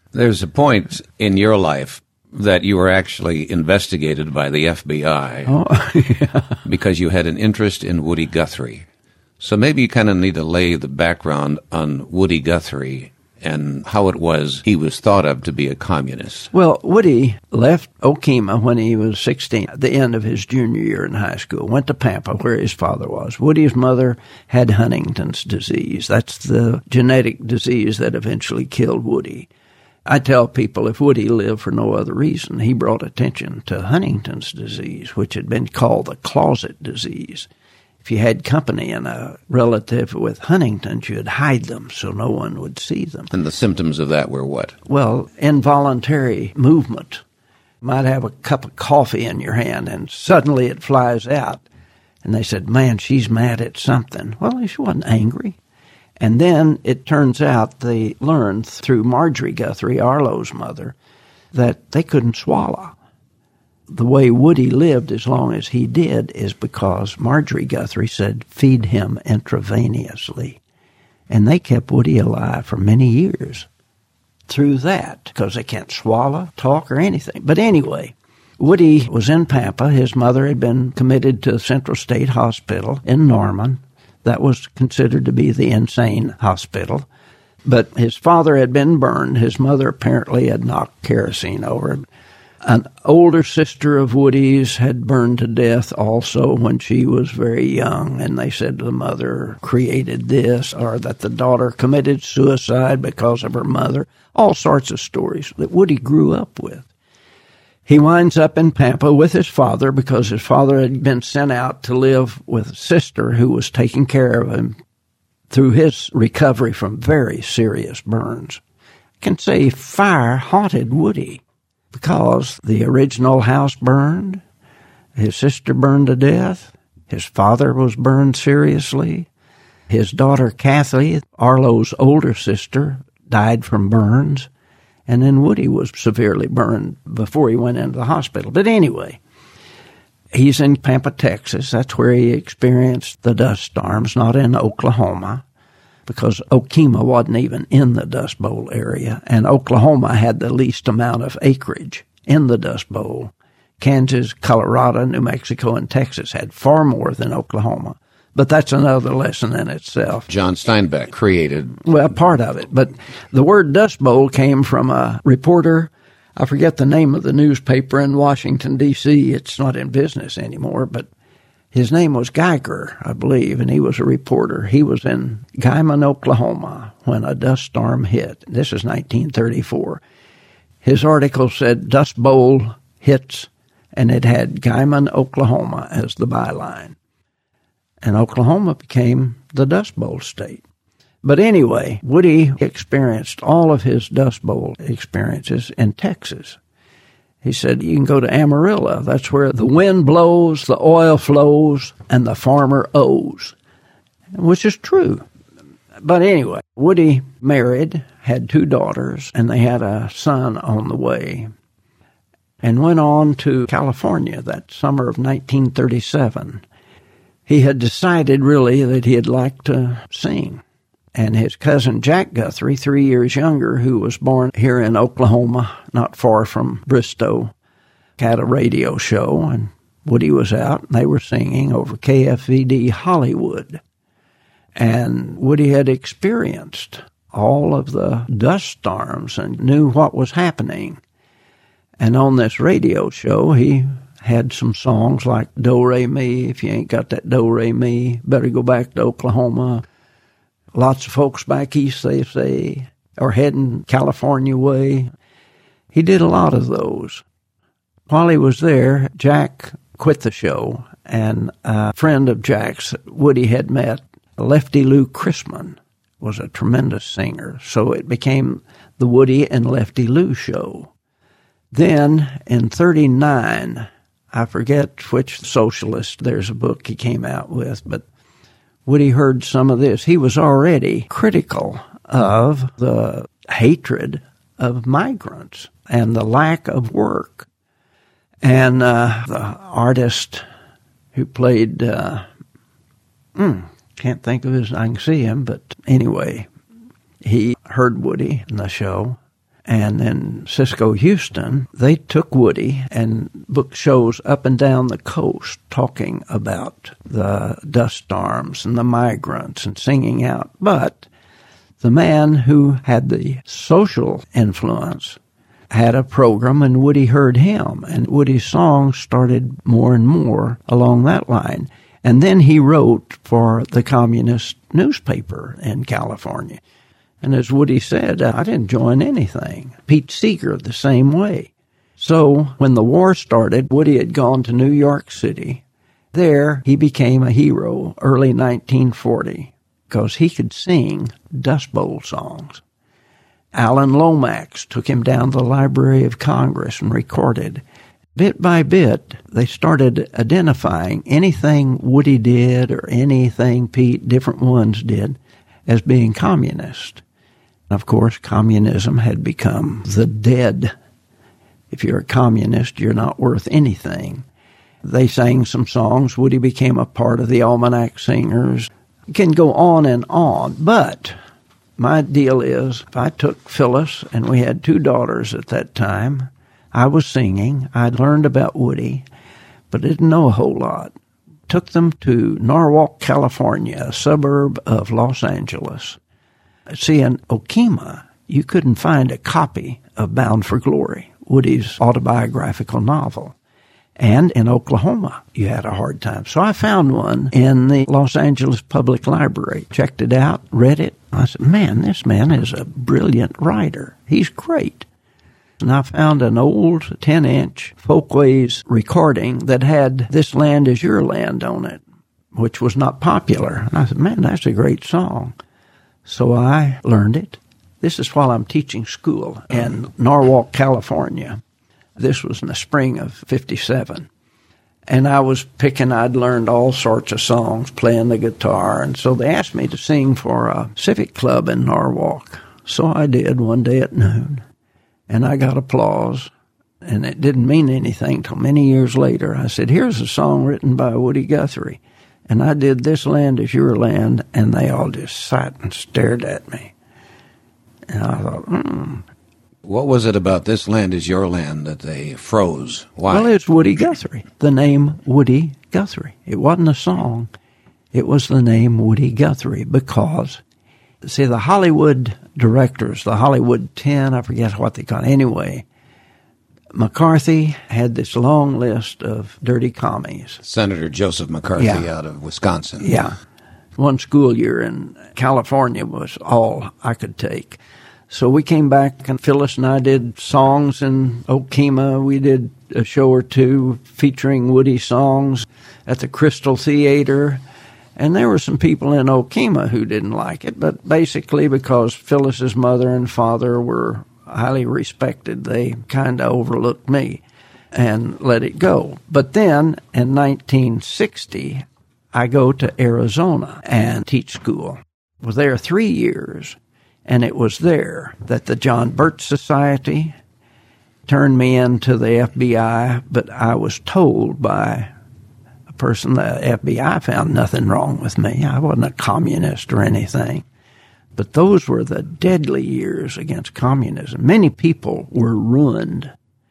There's a point in your life that you were actually investigated by the FBI because you had an interest in Woody Guthrie. So maybe you kind of need to lay the background on Woody Guthrie and how it was he was thought of to be a communist. Well, Woody left Okemah when he was 16, at the end of his junior year in high school, went to Pampa, where his father was. Woody's mother had Huntington's disease. That's the genetic disease that eventually killed Woody. I tell people if Woody lived for no other reason, he brought attention to Huntington's disease, which had been called the closet disease. If you had company and a relative with Huntington's, you'd hide them so no one would see them. And the symptoms of that were what? Well, involuntary movement. You might have a cup of coffee in your hand and suddenly it flies out. And they said, man, she's mad at something. Well, she wasn't angry. And then it turns out they learned through Marjorie Guthrie, Arlo's mother, that they couldn't swallow. The way Woody lived as long as he did is because Marjorie Guthrie said, feed him intravenously. And they kept Woody alive for many years through that, because they can't swallow, talk, or anything. But anyway, Woody was in Pampa. His mother had been committed to Central State Hospital in Norman. That was considered to be the insane hospital. But his father had been burned. His mother apparently had knocked kerosene over him. An older sister of Woody's had burned to death also when she was very young, and they said the mother created this, or that the daughter committed suicide because of her mother. All sorts of stories that Woody grew up with. He winds up in Pampa with his father because his father had been sent out to live with a sister who was taking care of him through his recovery from very serious burns. I can say fire haunted Woody because the original house burned, his sister burned to death, his father was burned seriously, his daughter Kathy, Arlo's older sister, died from burns, and then Woody was severely burned before he went into the hospital. But anyway, he's in Pampa, Texas. That's where he experienced the dust storms, not in Oklahoma, because Okemah wasn't even in the Dust Bowl area, and Oklahoma had the least amount of acreage in the Dust Bowl. Kansas, Colorado, New Mexico, and Texas had far more than Oklahoma. But that's another lesson in itself. John Steinbeck created... Well, part of it. But the word Dust Bowl came from a reporter. I forget the name of the newspaper in Washington, D.C. It's not in business anymore, but his name was Geiger, I believe, and he was a reporter. He was in Guymon, Oklahoma, when a dust storm hit. This is 1934. His article said, Dust Bowl hits, and it had Guymon, Oklahoma as the byline. And Oklahoma became the Dust Bowl state. But anyway, Woody experienced all of his Dust Bowl experiences in Texas. He said, you can go to Amarillo. That's where the wind blows, the oil flows, and the farmer owes, which is true. But anyway, Woody married, had 2 daughters, and they had a son on the way, and went on to California that summer of 1937. He had decided, really, that he'd like to sing. And his cousin Jack Guthrie, 3 years younger, who was born here in Oklahoma, not far from Bristow, had a radio show, and Woody was out, and they were singing over KFVD Hollywood. And Woody had experienced all of the dust storms and knew what was happening. And on this radio show, he had some songs like Do-Re-Mi, if you ain't got that Do-Re-Mi, better go back to Oklahoma. Lots of folks back east, they say, are heading California way. He did a lot of those. While he was there, Jack quit the show, and a friend of Jack's, Woody had met, Lefty Lou Chrisman, was a tremendous singer, so it became the Woody and Lefty Lou show. Then, in 1939, I forget which socialist, there's a book he came out with, but Woody heard some of this. He was already critical of the hatred of migrants and the lack of work. And the artist who played, can't think of his, I can see him, but anyway, he heard Woody in the show, and then Cisco Houston, they took Woody and booked shows up and down the coast talking about the dust storms and the migrants and singing out. But the man who had the social influence had a program, and Woody heard him, and Woody's songs started more and more along that line. And then he wrote for the communist newspaper in California. And as Woody said, I didn't join anything. Pete Seeger, the same way. So when the war started, Woody had gone to New York City. There, he became a hero early 1940 because he could sing Dust Bowl songs. Alan Lomax took him down to the Library of Congress and recorded. Bit by bit, they started identifying anything Woody did or anything Pete, different ones did, as being communist. Of course, communism had become the dead. If you're a communist, you're not worth anything. They sang some songs. Woody became a part of the Almanac Singers. It can go on, but my deal is, if I took Phyllis, and we had 2 daughters at that time, I was singing. I'd learned about Woody, but didn't know a whole lot. Took them to Norwalk, California, a suburb of Los Angeles. See, in Okemah, you couldn't find a copy of Bound for Glory, Woody's autobiographical novel. And in Oklahoma, you had a hard time. So I found one in the Los Angeles Public Library, checked it out, read it. I said, man, this man is a brilliant writer. He's great. And I found an old 10-inch Folkways recording that had This Land Is Your Land on it, which was not popular. And I said, man, that's a great song. So I learned it. This is while I'm teaching school in Norwalk, California. This was in the spring of 57. And I was picking, I'd learned all sorts of songs, playing the guitar. And so they asked me to sing for a civic club in Norwalk. So I did one day at noon. And I got applause. And it didn't mean anything till many years later. I said, here's a song written by Woody Guthrie. And I did This Land Is Your Land. And they all just sat and stared at me. And I thought, What was it about This Land Is Your Land that they froze? Why? Well, it's Woody Guthrie. The name Woody Guthrie. It wasn't a song. It was the name Woody Guthrie because, see, the Hollywood directors, the Hollywood 10, I forget what they call it. Anyway, McCarthy had this long list of dirty commies. Senator Joseph McCarthy out of Wisconsin. Yeah. One school year in California was all I could take. So we came back, and Phyllis and I did songs in Okemah. We did a show or two featuring Woody songs at the Crystal Theater. And there were some people in Okemah who didn't like it, but basically because Phyllis's mother and father were highly respected, they kind of overlooked me and let it go. But then in 1960, I go to Arizona and teach school. I was there 3 years. And it was there that the John Birch Society turned me into the FBI, but I was told by a person, the FBI found nothing wrong with me. I wasn't a communist or anything. But those were the deadly years against communism. Many people were ruined.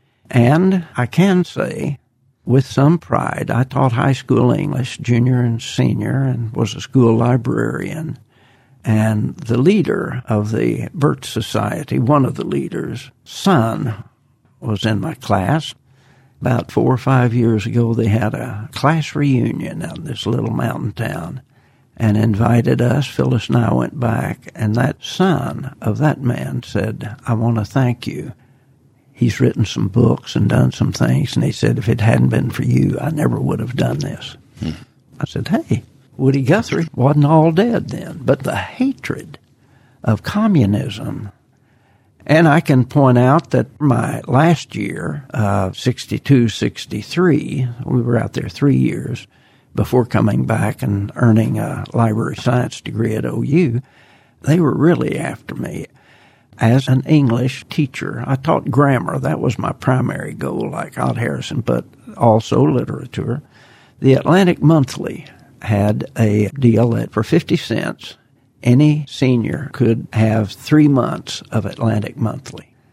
And I can say, with some pride, I taught high school English, junior and senior, and was a school librarian. And the leader of the Birch Society, one of the leaders' son, was in my class. About 4 or 5 years ago, they had a class reunion out in this little mountain town and invited us. Phyllis and I went back, and that son of that man said, I want to thank you. He's written some books and done some things, and he said, if it hadn't been for you, I never would have done this. I said, hey, Woody Guthrie wasn't all dead then, but the hatred of communism. And I can point out that my last year, 62, 63, we were out there 3 years before coming back and earning a library science degree at OU. They were really after me. As an English teacher, I taught grammar. That was my primary goal, like Odd Harrison, but also literature. The Atlantic Monthly had a deal that for 50 cents, any senior could have 3 months of Atlantic Monthly.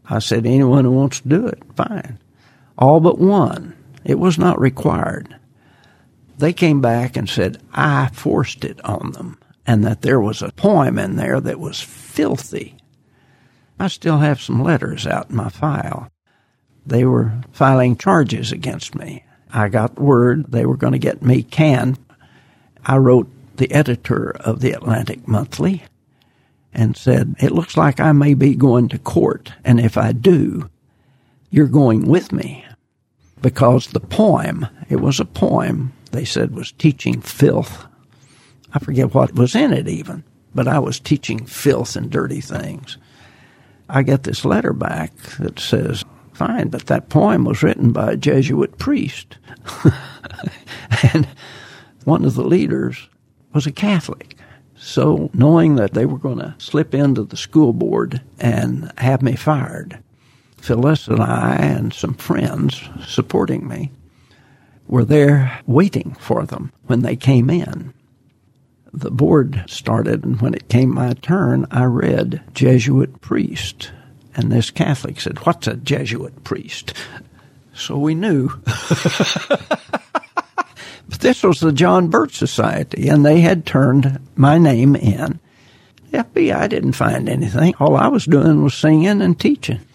I said, anyone who wants to do it, fine. All but one. It was not required. They came back and said, I forced it on them, and that there was a poem in there that was filthy. I still have some letters out in my file. They were filing charges against me. I got word they were going to get me canned. I wrote the editor of the Atlantic Monthly and said, it looks like I may be going to court, and if I do, you're going with me. Because the poem, it was a poem, they said was teaching filth. I forget what was in it even, but I was teaching filth and dirty things. I get this letter back that says, fine, but that poem was written by a Jesuit priest. And one of the leaders was a Catholic. So knowing that they were going to slip into the school board and have me fired, Phyllis and I and some friends supporting me were there waiting for them when they came in. The board started, and when it came my turn, I read Jesuit priest. And this Catholic said, what's a Jesuit priest? So we knew. But this was the John Birch Society, and they had turned my name in. The FBI didn't find anything. All I was doing was singing and teaching.